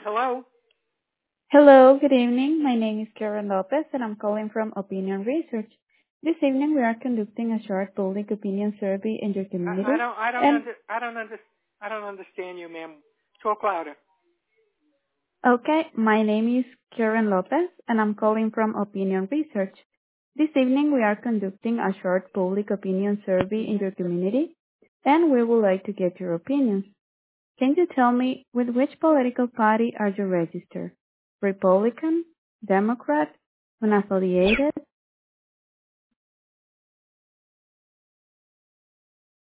Hello? Hello, good evening. My name is Karen Lopez, and I'm calling from Opinion Research. This evening, we are conducting a short public opinion survey in your I community. don't I don't And under I don't understand you, ma'am. Talk louder. okay, my name is Karen Lopez, and I'm calling from Opinion Research. This evening, we are conducting a short public opinion survey in your community, and we would like to get your opinions. Can you tell me with which political party are you registered? Republican, Democrat, unaffiliated,